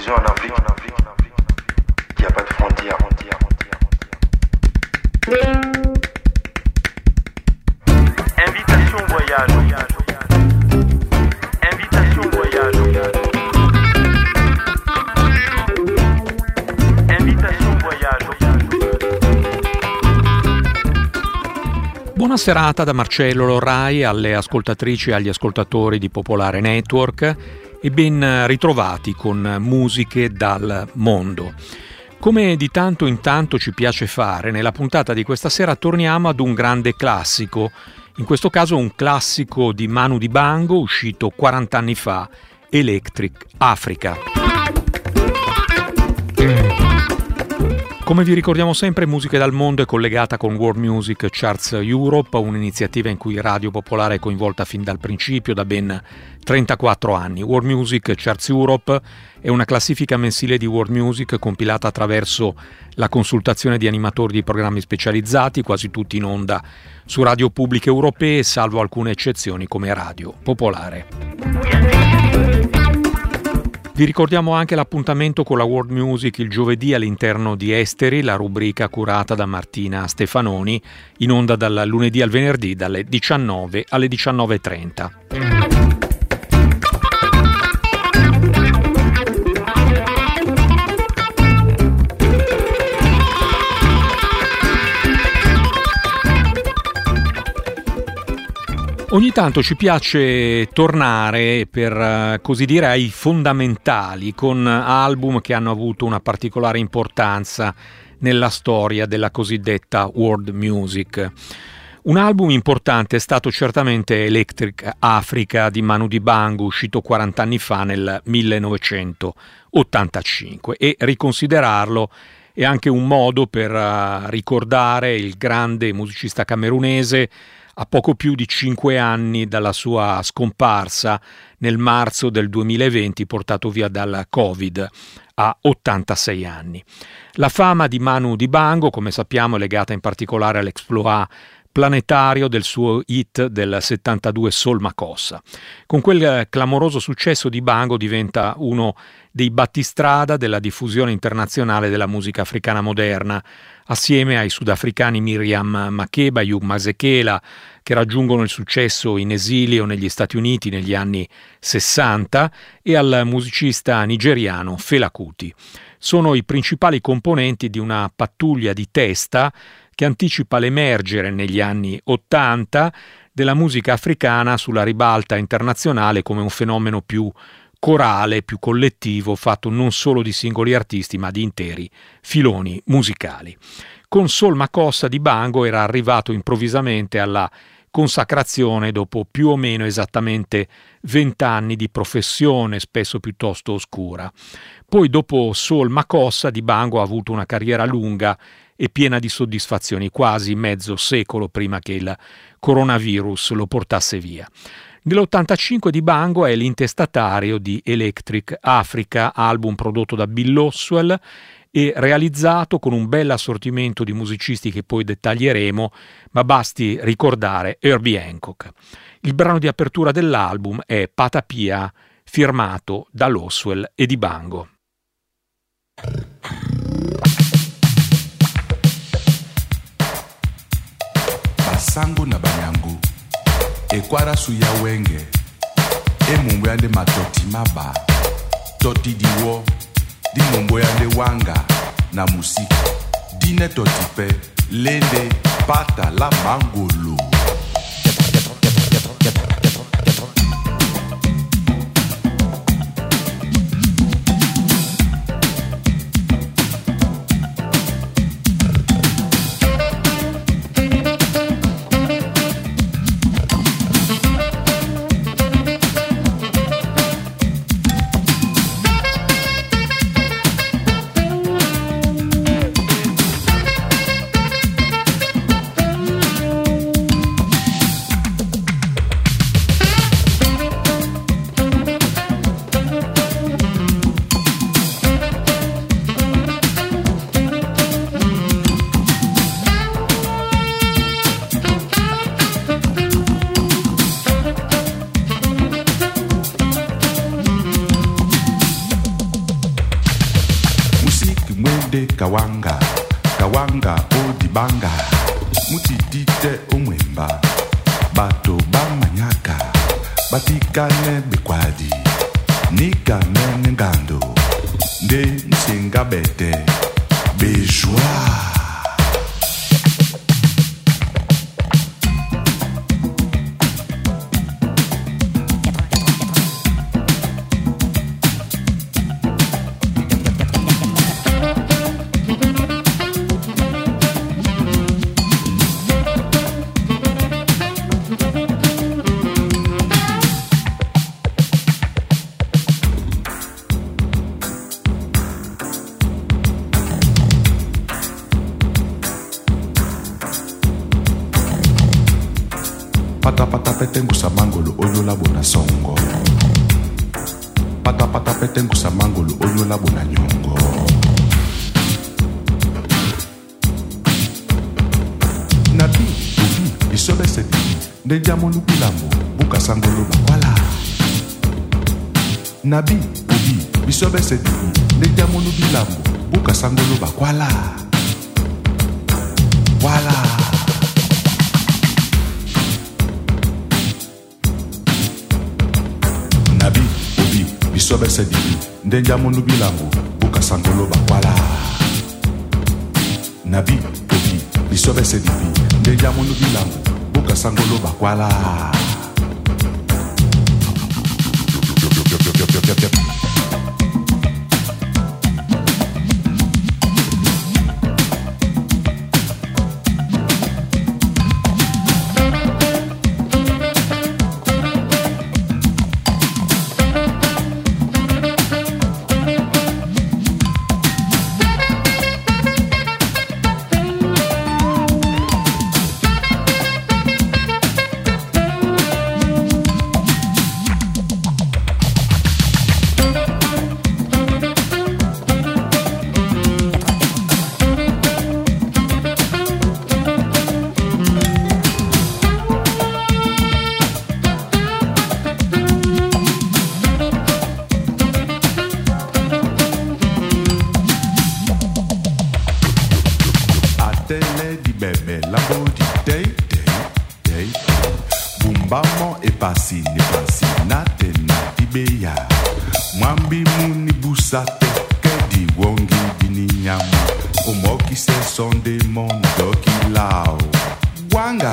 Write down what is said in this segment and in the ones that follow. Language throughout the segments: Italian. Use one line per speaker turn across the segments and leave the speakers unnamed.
Vision en Afrique, il n'y a pas de frontières.
Invitation voyage. Invitation voyage. Invitation voyage.
Buona serata da Marcello Lorrai alle ascoltatrici e agli ascoltatori di Popolare Network e ben ritrovati con musiche dal mondo. Come di tanto in tanto ci piace fare, nella puntata di questa sera torniamo ad un grande classico, in questo caso un classico di Manu Dibango uscito 40 anni fa, Electric Africa. Come vi ricordiamo sempre, Musiche dal Mondo è collegata con World Music Charts Europe, un'iniziativa in cui Radio Popolare è coinvolta fin dal principio, da ben 34 anni. World Music Charts Europe è una classifica mensile di World Music compilata attraverso la consultazione di animatori di programmi specializzati, quasi tutti in onda su radio pubbliche europee, salvo alcune eccezioni come Radio Popolare. Vi ricordiamo anche l'appuntamento con la World Music il giovedì all'interno di Esteri, la rubrica curata da Martina Stefanoni, in onda dal lunedì al venerdì dalle 19 alle 19:30. Ogni tanto ci piace tornare, per così dire, ai fondamentali, con album che hanno avuto una particolare importanza nella storia della cosiddetta world music. Un album importante è stato certamente Electric Africa di Manu Dibango, uscito 40 anni fa nel 1985, e riconsiderarlo è anche un modo per ricordare il grande musicista camerunese a poco più di 5 anni dalla sua scomparsa nel marzo del 2020, portato via dal Covid a 86 anni. La fama di Manu Dibango, come sappiamo, è legata in particolare all'exploit planetario del suo hit del 72 Sol Makossa. Con quel clamoroso successo Dibango diventa uno dei battistrada della diffusione internazionale della musica africana moderna, assieme ai sudafricani Miriam Makeba e Hugh Masekela, che raggiungono il successo in esilio negli Stati Uniti negli anni 60, e al musicista nigeriano Fela Kuti. Sono i principali componenti di una pattuglia di testa che anticipa l'emergere negli anni 80 della musica africana sulla ribalta internazionale come un fenomeno più corale, più collettivo, fatto non solo di singoli artisti ma di interi filoni musicali. Con Sol Makossa Dibango era arrivato improvvisamente alla consacrazione dopo più o meno esattamente 20 anni di professione spesso piuttosto oscura. Poi dopo Sol Makossa Dibango ha avuto una carriera lunga e piena di soddisfazioni, quasi mezzo secolo prima che il coronavirus lo portasse via. Nell'85 Dibango è l'intestatario di Electric Africa, album prodotto da Bill Oswell e realizzato con un bel assortimento di musicisti che poi dettaglieremo, ma basti ricordare Herbie Hancock. Il brano di apertura dell'album è Patapia, firmato dall'Oswell e Dibango.
Basango na banyangu ekwara suya wenge emumbo yande matoti maba toti diwo di mumbo yande wanga na musiki dine toti pe lende pata la mangolo. nde kawanga kawanga odibanga mutitite omwemba bato bamanyaka batikane bekwadi nikane ngando nde msenga bete bejoie. Patapata petengu samangolo onyola bona songo. Patapata petengu samangolo onyola bona nyongo. Nabi, ubi, isobe sedi, ndejamo lupilambo, buka sangolo bakwala. Nabi, ubi, isobe sedi, ndejamo lupilambo, buka sangolo bakwala. Wala. Nabi, ubi, bisobe sedi, ndenja mundu bilangu, buka sangolo bakwala. Nabi, ubi, bisobe sedi, ndenja mundu bilangu, buka sangolo bakwala. Tele di bebe, la bodi, day, bumbamo e passi, nate na di beya. Mwambi muni busate, ke di wongi di ninyama. Omoki se son de mondoki lao. Wanga.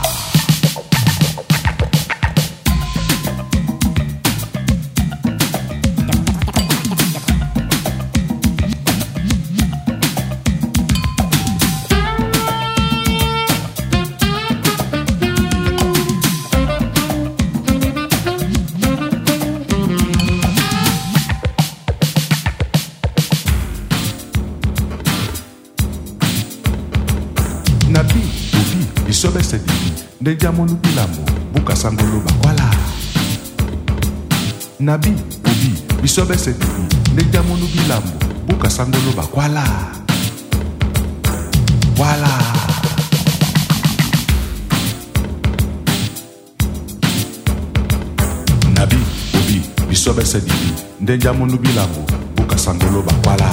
Nabi, ubi, isobe sedi, ndeja monu bilambo, buka sangolo bakwala. Nabi, ubi, isobe sedi, ndeja monu bilambo, buka sangolo bakwala. Wala. Nabi, ubi, isobe sedi, ndeja monu bilambo, buka sangolo bakwala.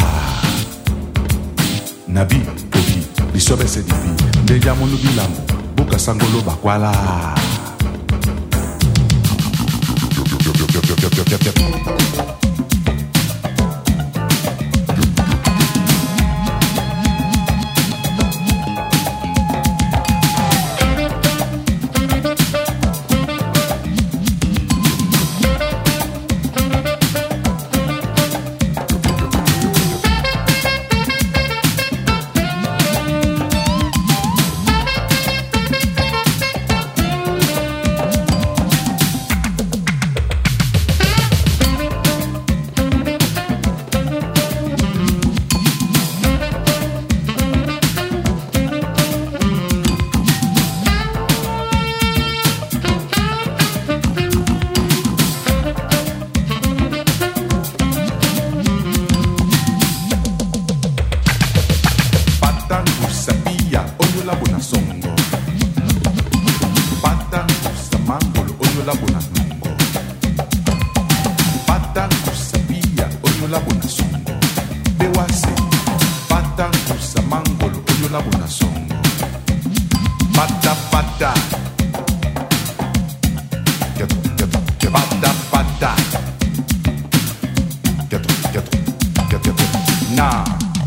Nabi, ubi, bisobe sedibi, ndeja monu bilambo, buka sangolo bakwala. na.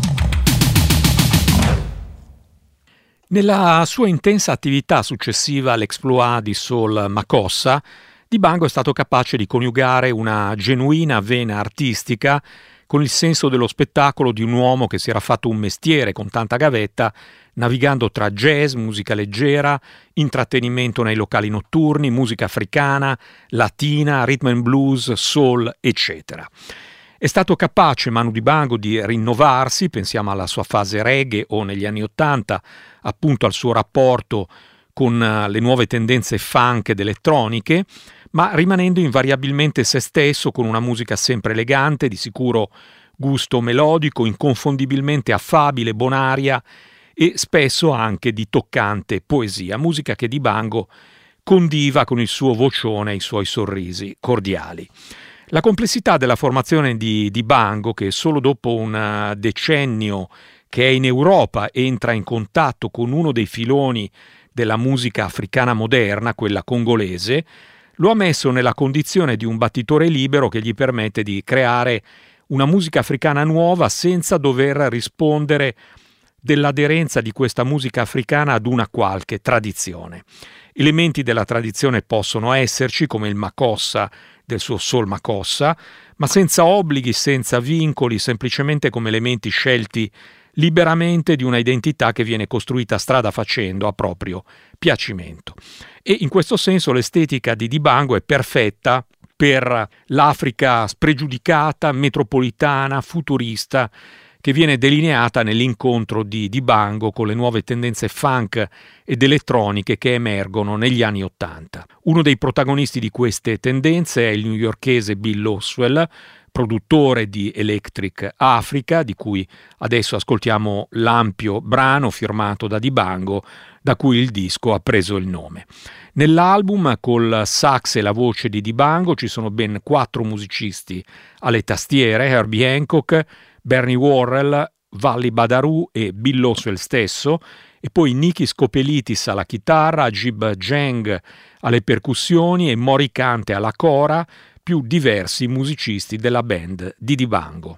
Nella sua intensa attività successiva all'exploit di Saul Makossa, Dibango è stato capace di coniugare una genuina vena artistica con il senso dello spettacolo di un uomo che si era fatto un mestiere con tanta gavetta, navigando tra jazz, musica leggera, intrattenimento nei locali notturni, musica africana, latina, rhythm and blues, soul, eccetera. È stato capace Manu Dibango di rinnovarsi, pensiamo alla sua fase reggae o negli anni '80, appunto al suo rapporto con le nuove tendenze funk ed elettroniche, ma rimanendo invariabilmente se stesso con una musica sempre elegante, di sicuro gusto melodico, inconfondibilmente affabile, bonaria e spesso anche di toccante poesia, musica che Dibango condiva con il suo vocione e i suoi sorrisi cordiali. La complessità della formazione di Dibango, che solo dopo un decennio che è in Europa entra in contatto con uno dei filoni della musica africana moderna, quella congolese, lo ha messo nella condizione di un battitore libero che gli permette di creare una musica africana nuova senza dover rispondere dell'aderenza di questa musica africana ad una qualche tradizione. Elementi della tradizione possono esserci, come il Makossa del suo Saul Makossa, ma senza obblighi, senza vincoli, semplicemente come elementi scelti liberamente di una identità che viene costruita strada facendo a proprio piacimento. E in questo senso l'estetica di Dibango è perfetta per l'Africa spregiudicata, metropolitana, futurista, che viene delineata nell'incontro di Dibango con le nuove tendenze funk ed elettroniche che emergono negli anni '80. Uno dei protagonisti di queste tendenze è il newyorkese Bill Oswell, produttore di Electric Africa, di cui adesso ascoltiamo l'ampio brano firmato da Dibango, da cui il disco ha preso il nome. Nell'album, col sax e la voce di Dibango, ci sono ben 4 musicisti alle tastiere: Herbie Hancock, Bernie Worrell, Wally Badarou e Bill Oswell stesso, e poi Nicky Scopelitis alla chitarra, Ajib Jeng alle percussioni e Mori Kante alla cora, più diversi musicisti della band di Dibango.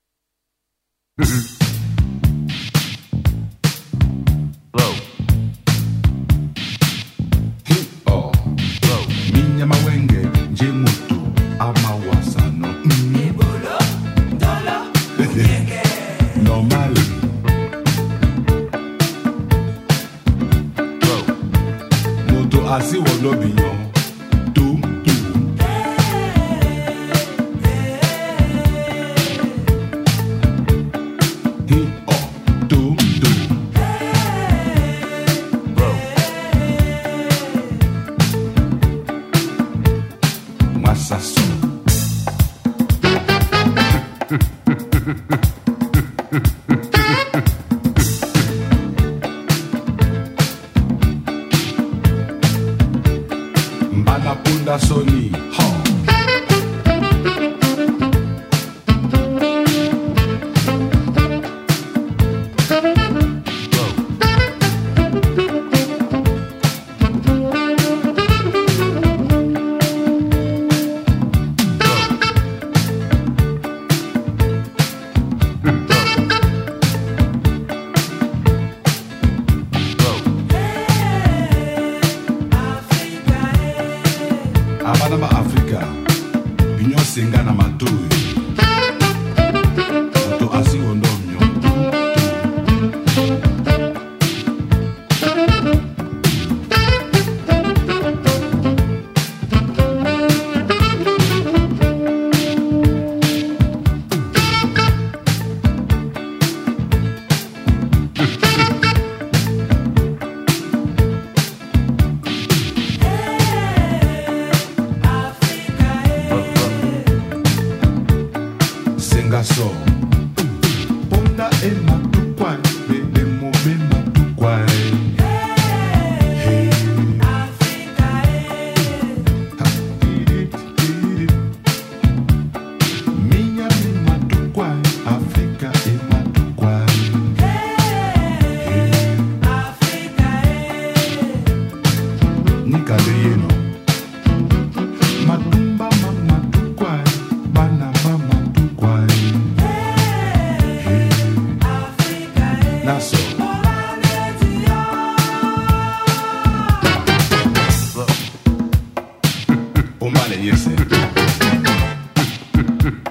Asi wo no bi yo tum tum hi oh tum tum massa so Punda Sony,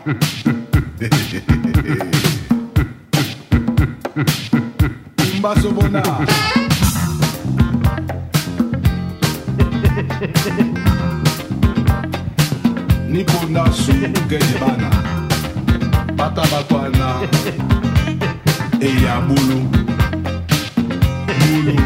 Umbasobona. Nikona suke bana. Bata batwana. Eya bulu. Bulu.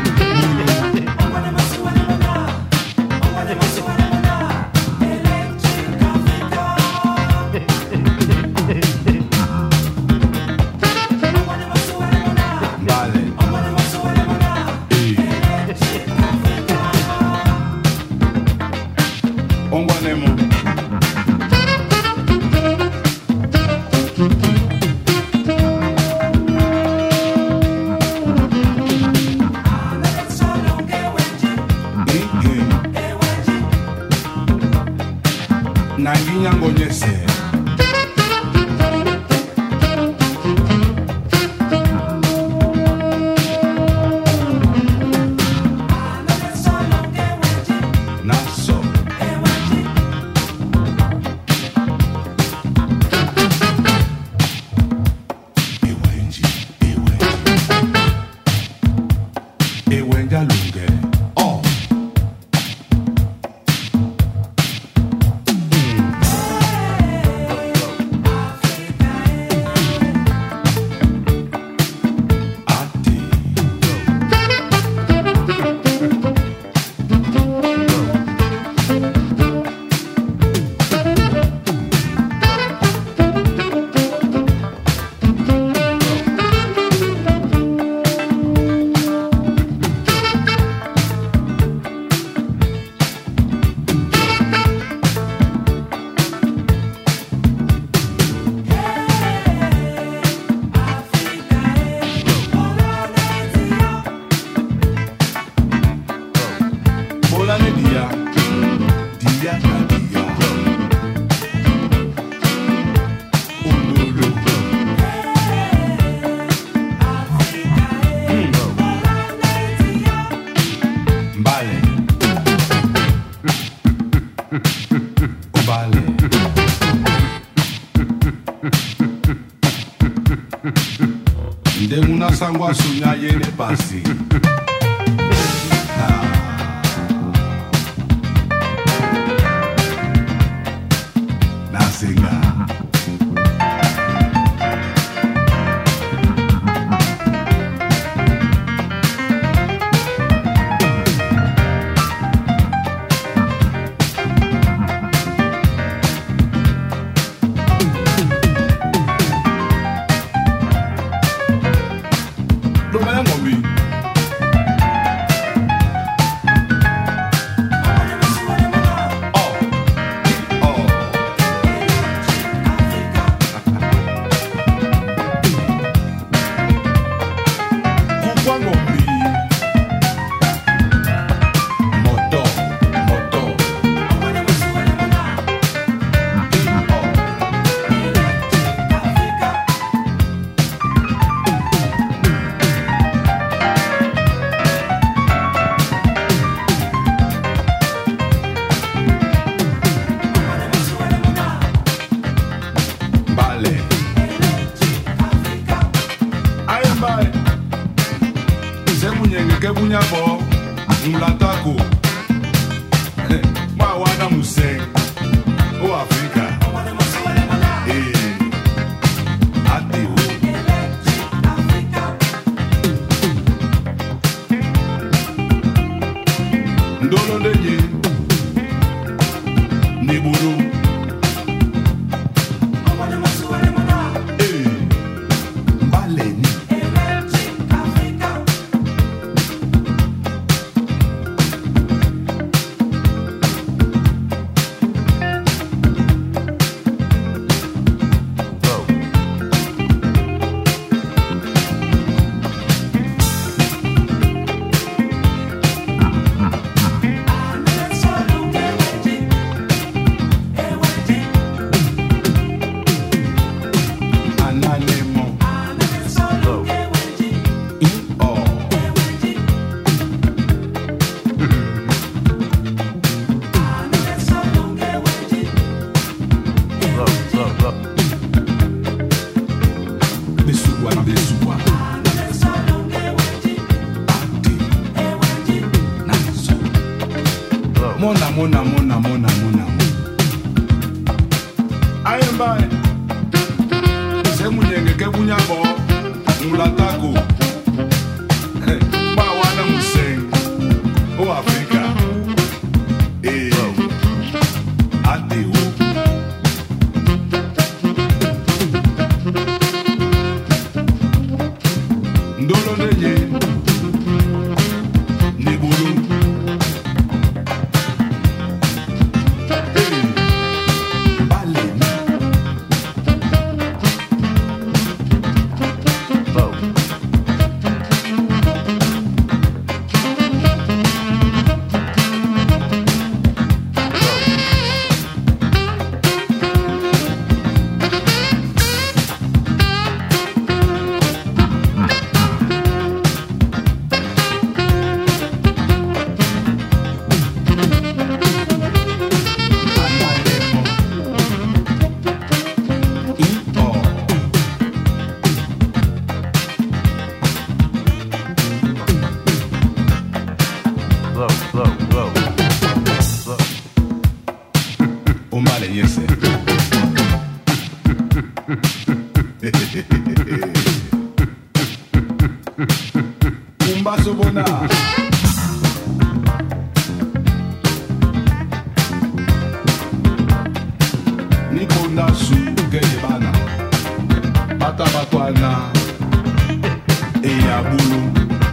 Ndemuna sangwa sunya yene pasi. Nasinga. Bunyabo, Mulatako, Mawana Muse, O Africa, Ateo, Ndolo Deje, Neburu, Baleni. bana besuwa mona ayembaye semunyenge kebunyako mulatako bawana museng o Afrika adeo ndolo neye nebulu Umbaso bona Nikonda su geyebana Bata batwana Eya bulu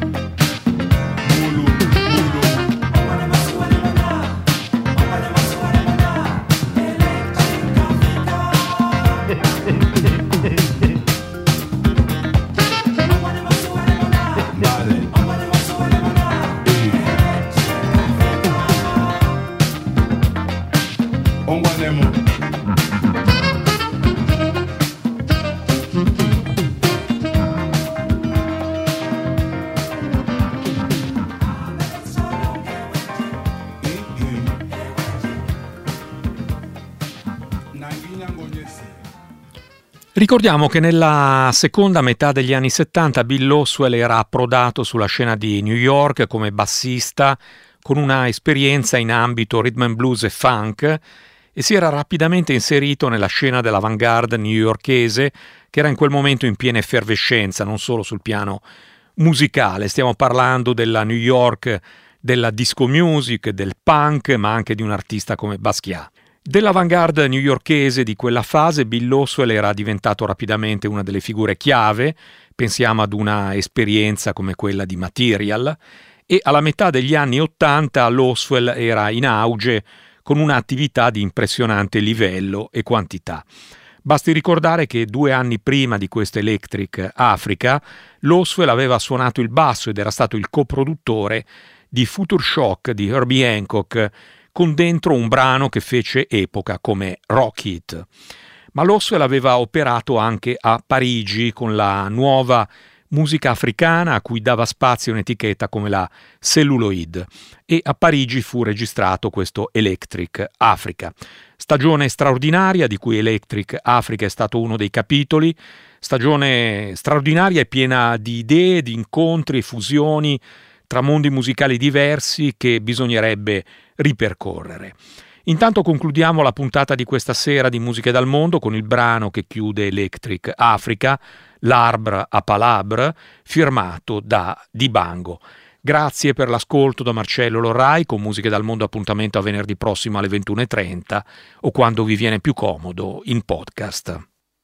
Ricordiamo che nella seconda metà degli anni 70 Bill Laswell era approdato sulla scena di New York come bassista con una esperienza in ambito rhythm and blues e funk e si era rapidamente inserito nella scena dell'avant-garde newyorkese che era in quel momento in piena effervescenza, non solo sul piano musicale. Stiamo parlando della New York, della disco music, del punk, ma anche di un artista come Basquiat. Dell'avant-garde newyorkese di quella fase Bill Laswell era diventato rapidamente una delle figure chiave, pensiamo ad una esperienza come quella di Material, e alla metà degli anni 80 Laswell era in auge con un'attività di impressionante livello e quantità. Basti ricordare che 2 anni prima di questo Electric Africa Laswell aveva suonato il basso ed era stato il coproduttore di Future Shock di Herbie Hancock, con dentro un brano che fece epoca come Rock It. Ma Laswell aveva operato anche a Parigi con la nuova musica africana a cui dava spazio un'etichetta come la Celluloid, e a Parigi fu registrato questo Electric Africa. Stagione straordinaria di cui Electric Africa è stato uno dei capitoli, stagione straordinaria e piena di idee, di incontri e fusioni tra mondi musicali diversi che bisognerebbe ripercorrere. Intanto concludiamo la puntata di questa sera di Musiche dal Mondo con il brano che chiude Electric Africa, L'Arbre à Palabre, firmato da Dibango. Grazie per l'ascolto da Marcello Lorrai, con Musiche dal Mondo appuntamento a venerdì prossimo alle 21:30 o quando vi viene più comodo in podcast.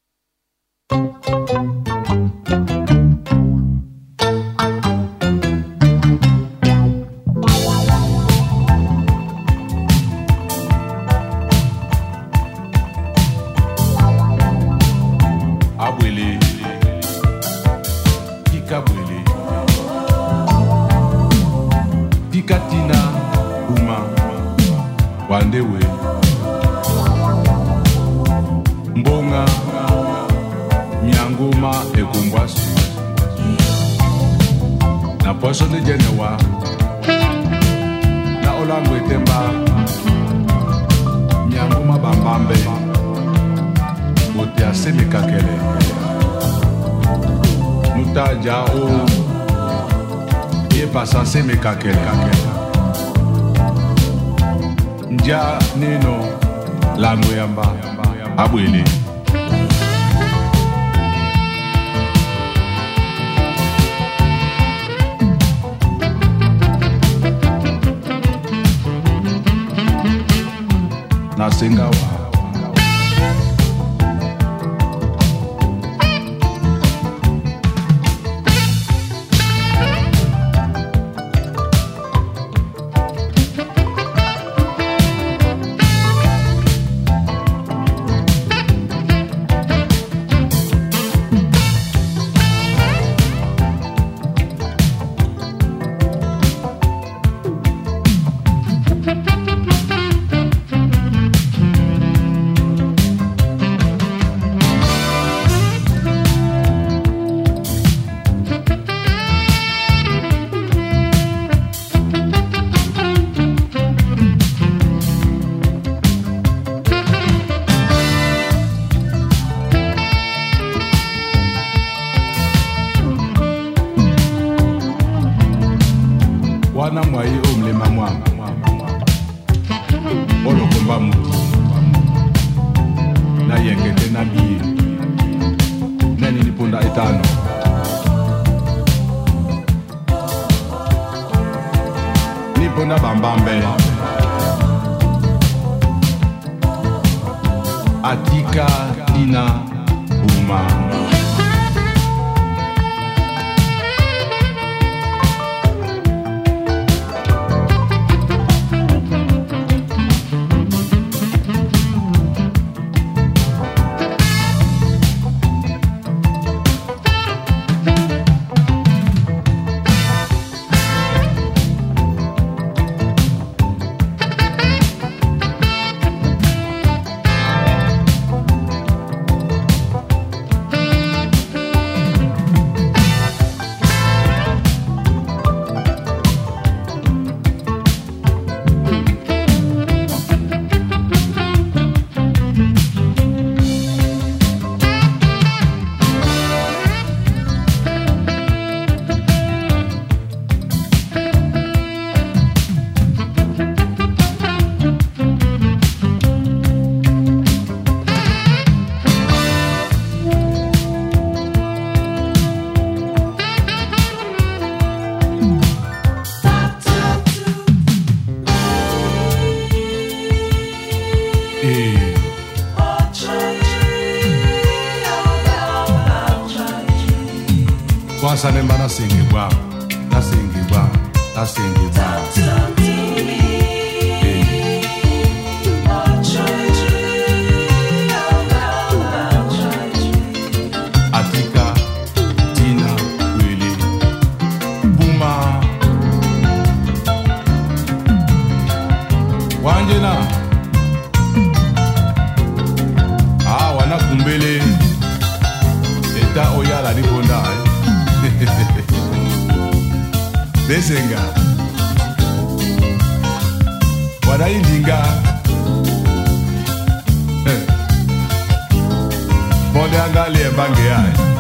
Abwele, Kikabwele, Kikatina, Uma, Wandewe, Mbonga, Mianguma, Ekumbwasu, na poso de Genewa, na Olangwe Temba, Mianguma Bambambe, Ote Aseme Kakele. taja o ye pasa se me kakela nja nino la noyamba abwele na sengawa wana mwai omlema mwana olokomba muti na yengete na biye nani niponda etano niponda bambambe atika tina uma Kwasa nemba nasingibwa atika tina wele buma wanjena wana kumbele eta oyala liponda Desenga Wadaindinga Bonde angali embange yae